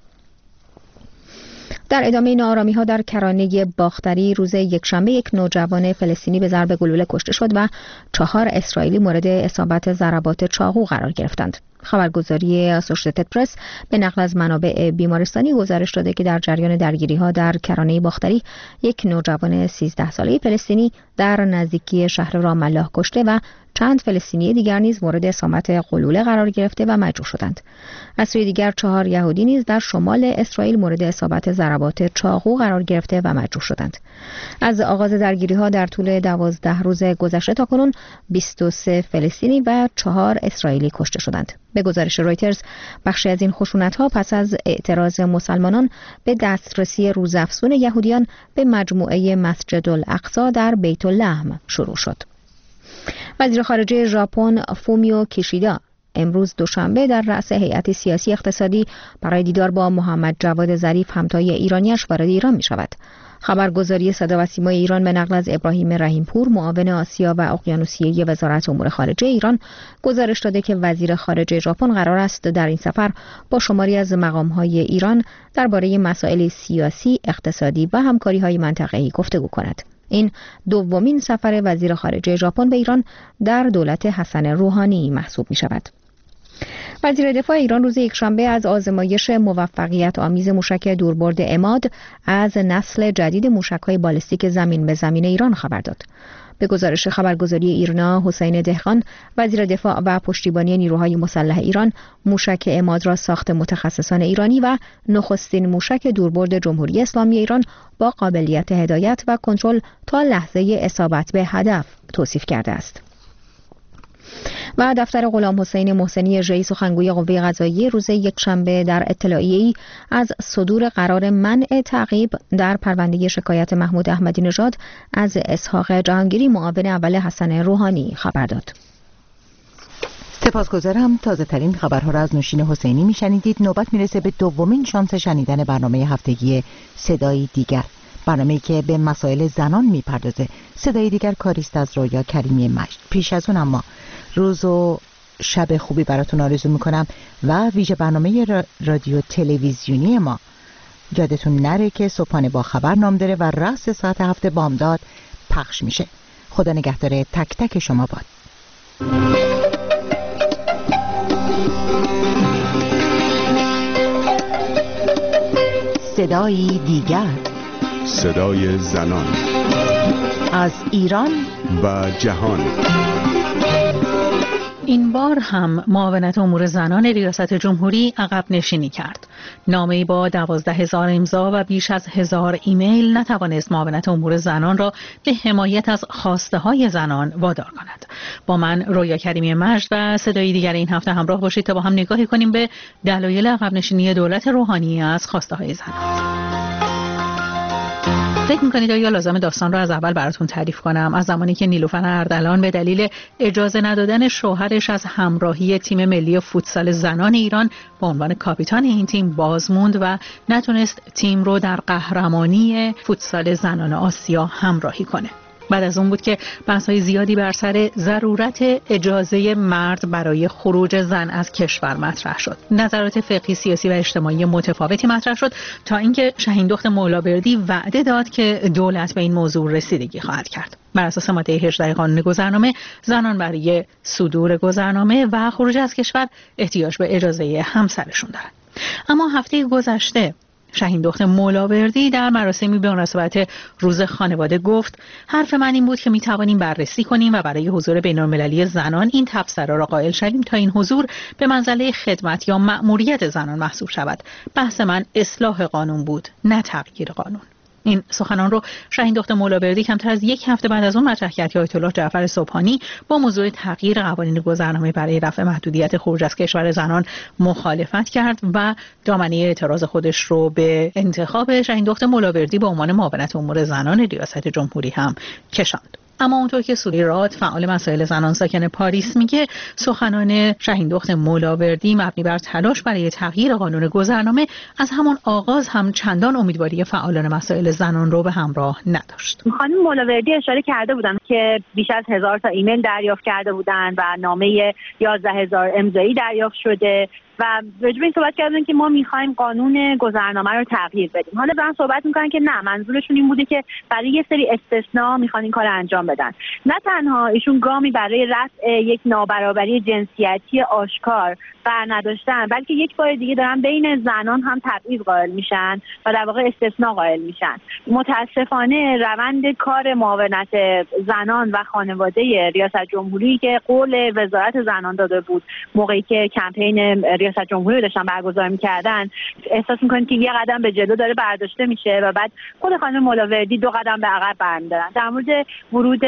در ادامه ناآرامی‌ها در کرانه باختری روز یکشنبه یک نوجوان فلسطینی به ضرب گلوله کشته شد و چهار اسرائیلی مورد اصابت ضربات چاقو قرار گرفتند. خبرگزاری اسوشییتد پرس به نقل از منابع بیمارستانی گزارش داده که در جریان درگیری‌ها در کرانه باختری یک نوجوان سیزده ساله فلسطینی در نزدیکی شهر رام الله کشته و چند فلسطینی دیگر نیز مورد اصابت گلوله قرار گرفته و مجروح شدند. از سوی دیگر چهار یهودی نیز در شمال اسرائیل مورد اصابت ضربات چاقو قرار گرفته و مجروح شدند. از آغاز درگیری‌ها در طول دوازده روز گذشته تاکنون بیست و سه فلسطینی و چهار اسرائیلی کشته شدند. به گزارش رویترز بخشی از این خشونت‌ها پس از اعتراض مسلمانان به دسترسی روزافزون یهودیان به مجموعه مسجد الاقصی در بیت لحم شروع شد. وزیر خارجه ژاپن فومیو کیشیدا امروز دوشنبه در رأس هیئت سیاسی اقتصادی برای دیدار با محمد جواد ظریف همتای ایرانیش وارد ایران می شود. خبرگزاری صدا و سیمای ایران به نقل از ابراهیم رحیمپور معاون آسیا و اقیانوسیه وزارت امور خارجه ایران گزارش داده که وزیر خارجه ژاپن قرار است در این سفر با شماری از مقام‌های ایران درباره مسائل سیاسی، اقتصادی و همکاری‌های منطقه‌ای گفتگو کند. این دومین سفر وزیر خارجه ژاپن به ایران در دولت حسن روحانی محسوب می شود. وزیر دفاع ایران روز یکشنبه از آزمایش موفقیت آمیز موشک دوربرد عماد از نسل جدید موشک‌های بالستیک زمین به زمین ایران خبر داد. به گزارش خبرگزاری ایرنا، حسین دهقان وزیر دفاع و پشتیبانی نیروهای مسلح ایران موشک عماد را ساخت متخصصان ایرانی و نخستین موشک دوربرد جمهوری اسلامی ایران با قابلیت هدایت و کنترل تا لحظه اصابت به هدف توصیف کرده است. و دفتر غلام حسین محسنی رئیس سخنگوی قوه قضاییه روز یکشنبه در اطلاعیه‌ای از صدور قرار منع تعقیب در پرونده شکایت محمود احمدی نژاد از اسحاق جهانگیری معاون اول حسن روحانی خبر داد. سپاسگزارم. تازه ترین خبرها را از نوشین حسینی میشنیدید. نوبت میرسه به دومین شانس شنیدن برنامه هفتگی صدای دیگر، برنامه‌ای که به مسائل زنان میپردازه. صدای دیگر کاریست از رویا کریمی مجد. پیش از اون اما روز و شب خوبی براتون آرزو میکنم و ویژه برنامه رادیو تلویزیونی ما یادتون نره که صبحانه با خبر نام داره و راست ساعت هفت بامداد پخش میشه. خدا نگهدار تک تک شما باد. صدای دیگر، صدای زنان از ایران و جهان. این بار هم معاونت امور زنان ریاست جمهوری عقب نشینی کرد. نامه‌ای با دوازده هزار امضا و بیش از هزار ایمیل نتوانست معاونت امور زنان را به حمایت از خواسته های زنان وادار کند. با من رویا کریمی مجد و صدای دیگر این هفته همراه باشید تا با هم نگاهی کنیم به دلایل عقب نشینی دولت روحانی از خواسته های زنان. فکر می‌کنید آیا لازم داستان را از اول براتون تعریف کنم؟ از زمانی که نیلوفر اردلان به دلیل اجازه ندادن شوهرش از همراهی تیم ملی فوتسال زنان ایران به عنوان کاپیتان این تیم بازموند و نتونست تیم رو در قهرمانی فوتسال زنان آسیا همراهی کنه. بعد از اون بود که بحث‌های زیادی بر سر ضرورت اجازه مرد برای خروج زن از کشور مطرح شد. نظرات فقهی، سیاسی و اجتماعی متفاوتی مطرح شد تا اینکه شهیندخت مولاوردی وعده داد که دولت به این موضوع رسیدگی خواهد کرد. بر اساس ماده هجده قانون گذرنامه، زنان برای صدور گذرنامه و خروج از کشور احتیاج به اجازه همسرشون دارند. اما هفته گذشته شهیندخت مولاوردی در مراسمی به مناسبت روز خانواده گفت حرف من این بود که می توانیم بررسی کنیم و برای حضور بین‌المللی زنان این تبصره را قائل شویم تا این حضور به منزله خدمت یا مأموریت زنان محسوب شود. بحث من اصلاح قانون بود، نه تغییر قانون. این سخنان رو شهیندخت مولاوردی کمتر از یک هفته بعد از اون مطرح کرد که آیت الله جعفر سبحانی با موضوع تغییر قوانین گذرنامه برای رفع محدودیت خروج از کشور زنان مخالفت کرد و دامنه اعتراض خودش رو به انتخاب شهیندخت مولاوردی به عنوان معاونت امور زنان ریاست جمهوری هم کشاند. اما اونطور که سوری راد فعال مسائل زنان ساکن پاریس میگه، سخنان شهیندخت مولاوردی مبنی بر تلاش برای تغییر قانون گذرنامه از همان آغاز هم چندان امیدواری فعالان مسائل زنان رو به همراه نداشت. خانم مولاوردی اشاره کرده بودن که بیش از هزار تا ایمیل دریافت کرده بودند و نامه یازده هزار امضایی دریافت شده و راجع به این صحبت کردن که ما می‌خوایم قانون گذرنامه رو تغییر بدیم. حالا دارن صحبت می‌کنن که نه، منظورشون این بوده که برای یه سری استثناء می‌خوان این کار انجام بدن. نه تنها ایشون گامی برای رفع یک نابرابری جنسیتی آشکار بر نداشتن، بلکه یک بار دیگه دارن بین زنان هم تبعیض قائل میشن و در واقع استثناء قائل میشن. متاسفانه روند کار معاونت زنان و خانواده ریاست جمهوری که قول وزارت زنان داده بود موقعی که کمپین ریاست جمهوری رو داشتن برگزار می‌کردن، احساس می‌کنید که یه قدم به جلو داره برداشته میشه و بعد خود خانم مولاوردی دو قدم به عقب برمی‌دارن. در مورد ورود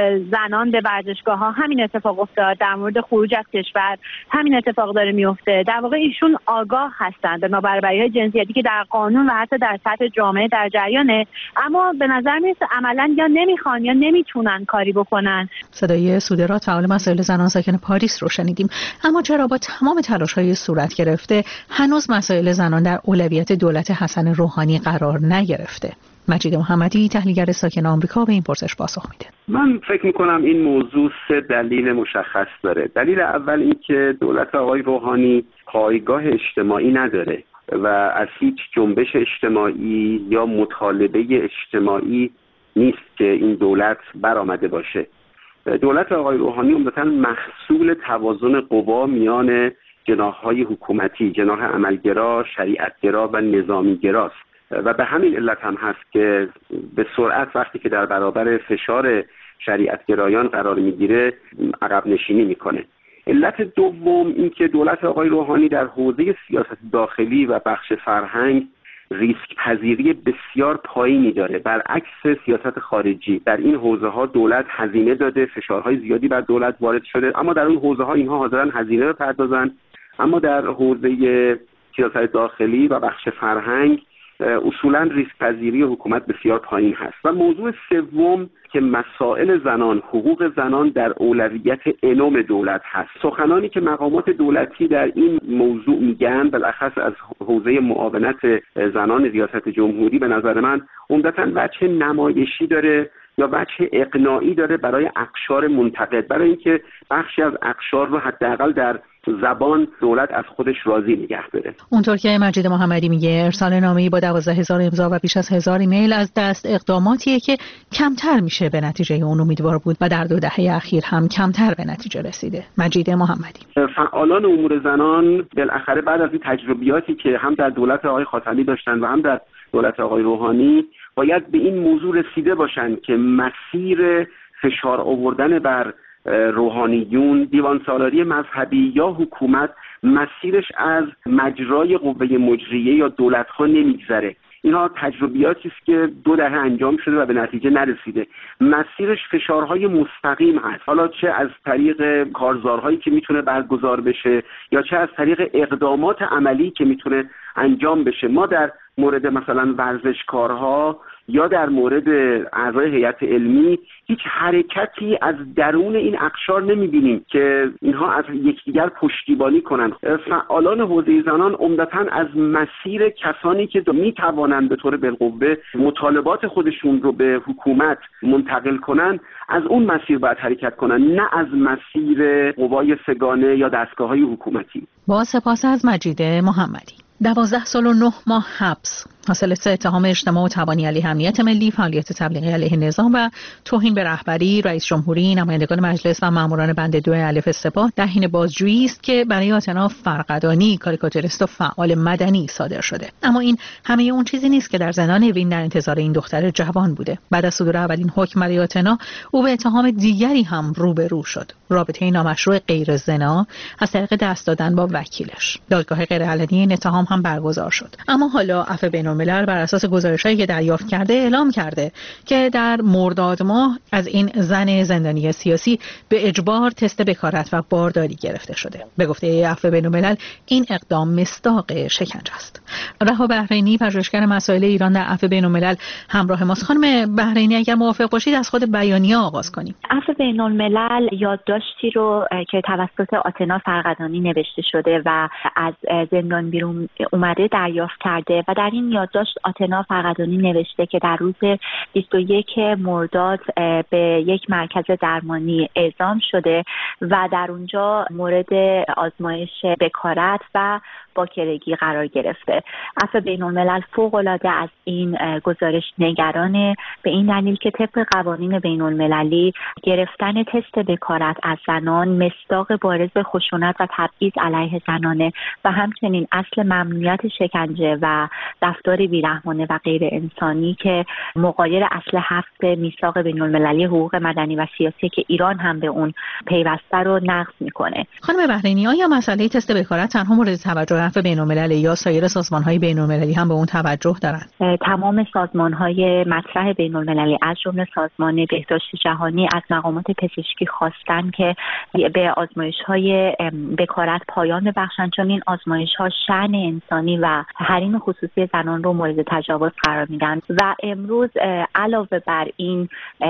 زنان به ورزشگاه‌ها همین اتفاق افتاد، در مورد خروج از کشور همین اتفاق داره میفته. در واقع ایشون آگاه هستند به نابرابری‌های جنسیتی که در قانون و حتی در سطح جامعه در جریانه، اما به نظر میاد عملاً یا نمیخوان یا نمیتونن کاری بکنن. صدای سودرات فعال مسائل زنان ساکن پاریس رو شنیدیم. اما چرا با تمام تلاش‌های صورت گرفته هنوز مسائل زنان در اولویت دولت حسن روحانی قرار نگرفته؟ مجید محمدی، تحلیلگر ساکن آمریکا، به این پرسش پاسخ میده. من فکر میکنم این موضوع سه دلیل مشخص داره. دلیل اول این که دولت آقای روحانی پایگاه اجتماعی نداره و از هیچ جنبش اجتماعی یا مطالبه اجتماعی نیست که این دولت برآمده باشه. دولت آقای روحانی عمدتاً محصول توازن قوا میان جناح‌های حکومتی، جناح عملگرا، شریعتگرا و نظامیگراست و به همین علت هم هست که به سرعت وقتی که در برابر فشار شریعتگرایان قرار میگیره عقب نشینی میکنه. علت دوم این که دولت آقای روحانی در حوزه سیاست داخلی و بخش فرهنگ ریسک پذیری بسیار پایینی داره، برعکس سیاست خارجی. در این حوزه ها دولت هزینه داده، فشارهای زیادی بر دولت وارد شده، اما در اون حوزه ها اینها حاضرن هزینه بپردازن. اما در حوزه سیاست داخلی و بخش فرهنگ اصولا ریسک پذیری حکومت بسیار پایین هست. و موضوع سوم که مسائل زنان، حقوق زنان در اولویت انوم دولت هست. سخنانی که مقامات دولتی در این موضوع میگن، بالاخص از حوزه معاونت زنان ریاست جمهوری، به نظر من عمدتاً وجه نمایشی داره یا وجه اقناعی داره برای اقشار منتقد، برای اینکه بخشی از اقشار رو حداقل در زبان دولت از خودش راضی نگه داره. اونطور که مجید محمدی میگه، ارسال نامه‌ای با دوازده هزار امضا و بیش از هزار ایمیل از دست اقداماتیه که کمتر میشه به نتیجه اون امیدوار بود و در دو دهه اخیر هم کمتر به نتیجه رسیده. مجید محمدی: فعالان امور زنان بالاخره بعد از این تجربیاتی که هم در دولت آقای خاتمی داشتن و هم در دولت آقای روحانی باید به این موضوع رسیده باشن که مسیر فشار آوردن بر روحانیون، دیوان سالاری مذهبی یا حکومت مسیرش از مجرای قوه مجریه یا دولت‌ها نمیگذره. اینها تجربیاتی است که دو دهه انجام شده و به نتیجه نرسیده. مسیرش فشارهای مستقیم هست، حالا چه از طریق کارزارهایی که میتونه برگزار بشه یا چه از طریق اقدامات عملی که میتونه انجام بشه. ما در مورد مثلا ورزشکارها یا در مورد اعضای هیئت علمی هیچ حرکتی از درون این اقشار نمیبینیم که اینها از یکدیگر پشتیبانی کنند. فعالان حوزه زنان عمدتاً از مسیر کسانی که میتوانند به طور بالقوه مطالبات خودشون رو به حکومت منتقل کنند، از اون مسیر باید حرکت کنند، نه از مسیر قوای سگانه یا دستگاه‌های حکومتی. با سپاس از مجید محمدی. دوازده سال و نه ماه حبس حاصل سه اتهام اجتماع و تبانی علیه امنیت ملی، فعالیت تبلیغی علیه نظام و توهین به رهبری، رئیس جمهوری، نمایندگان مجلس و ماموران بند دو الف سپاه در حین بازجویی است که برای آتنا فرقدانی، کاریکاتوریست و فعال مدنی صادر شده. اما این همه اون چیزی نیست که در زندان اوین در انتظار این دختر جوان بوده. بعد از صدور اولین حکم برای آتنا، او به اتهام دیگری هم روبرو شد: رابطه نامشروع غیر زنا از طریق دست دادن با وکیلش. دادگاه غیرعلنی این اتهام هم برگزار شد. اما حالا عفو بین‌الملل بر اساس گزارش‌هایی که دریافت کرده اعلام کرده که در مرداد ماه از این زن زندانی سیاسی به اجبار تست بکارت و بارداری گرفته شده. به گفته عفو بین‌الملل این اقدام مصداق شکنجه است. رها بحرینی، پژوهشگر مسائل ایران در عفو بین‌الملل، همراه ماست. خانم بحرینی، اگر موافق باشید از خود بیانیه آغاز کنیم. عفو بین‌الملل یادداشتی رو که توسط آتنا فرقدانی نوشته شده و از زندان بیرون اومده دریافت کرده و در این یادداشت آتنا فرقدانی نوشته که در روز بیست و یک مرداد به یک مرکز درمانی اعزام شده و در اونجا مورد آزمایش بکارت و باکرگی قرار گرفته. عفو بین‌الملل فوق‌العاده از این گزارش نگرانه، به این دلیل که طبق قوانین بین‌المللی گرفتن تست بکارت از زنان مصداق بارز خشونت و تبعیض علیه زنانه و همچنین اصل ممنوعیت شکنجه و رفتار بیرحمانه و غیر انسانی که مغایر اصل هفت میثاق بین‌المللی حقوق مدنی و سیاسی که ایران هم به اون پیوسته رو نقض میکنه. خانم بحرینی، آیا مسئله تست بکارت تنها مورد توجه عفو بین‌المللی یا سایر سازمان‌های بین‌المللی هم به اون توجه دارند؟ تمام سازمان‌های مطرح بین‌المللی از جمله سازمان بهداشت جهانی از مقامات پزشکی خواستن که به آزمایش‌های بکارت پایان ببخشند، چون این آزمایش‌ها شأن انسانی و حریم خصوصی زنان رو مورد تجاوز قرار میدن و امروز علاوه بر این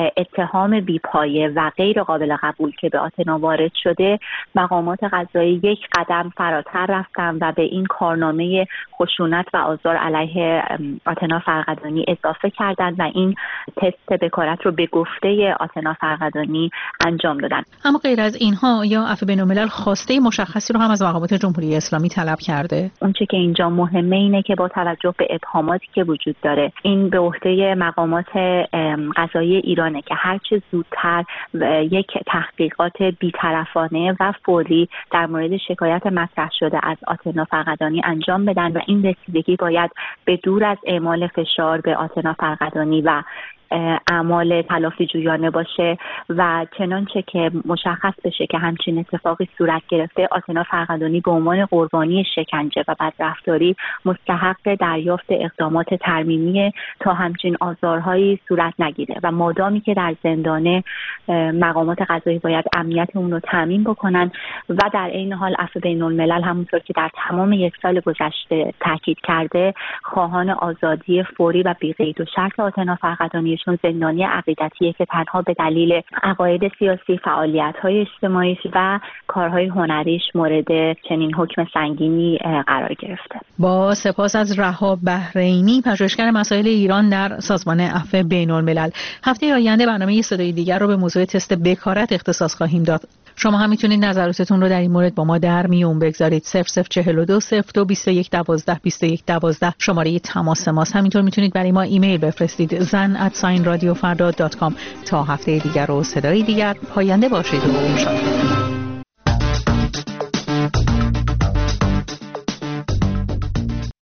اتهام بی‌پایه و غیر قابل قبول که به آتنا وارد شده، مقامات قضایی یک قدم فراتر رفتن و به این کارنامه خشونت و آزار علیه آتنا فرقدانی اضافه کردند و این تست بکارت رو به گفته آتنا فرقدانی انجام دادن. اما غیر از اینها یا عفو بین‌الملل خواسته مشخصی رو هم از مقامات جمهوری اسلامی طلب کرده؟ اونچه که اینجا مهمه اینه که با توجه به ابهاماتی که وجود داره، این به عهده مقامات قضایی ایرانه که هرچه زودتر یک تحقیقات بی‌طرفانه و فوری در مورد شکایت مطرح شده از آتنا فرقدانی انجام بدن و این رسیدگی باید به دور از اعمال فشار به آتنا فرقدانی و اعمال تلافی جویانه باشه و چنانچه که مشخص بشه که همچین اتفاقی صورت گرفته، آتنا فرقدانی به عنوان قربانی شکنجه و بدرفتاری مستحق دریافت اقدامات ترمیمی تا همچین آزارهایی صورت نگیره و مادامی که در زندانه مقامات قضایی باید امنیت اون رو تامین بکنن و در این حال عفو بین الملل همونطور که در تمام یک سال گذشته تاکید کرده خواهان آزادی فوری و بی قید و شرط آتنا فرقدانیشون زندانی عقیدتیه که تنها به دلیل عقاید سیاسی، فعالیت‌های اجتماعی و کارهای هنریش مورد چنین حکم سنگینی قرار گرفته. با سپاس از رها بحرینی، پژوهشگر مسائل ایران در سازمان عفو بین الملل. هفته آینده برنامه صدای دیگر رو به موضوع تست بکارت اختصاص خواهیم داد. شما هم میتونید نظراتتون رو در این مورد با ما در میون بگذارید. صفر صفر چهل و دو صفر دو بیست و یک دوازده بیست و یک دوازده شماره تماس ماست. همینطور میتونید برای ما ایمیل بفرستید زن ات ساین رادیو فردا دات کام. تا هفته دیگر و صدای دیگر، پاینده باشید و شاد.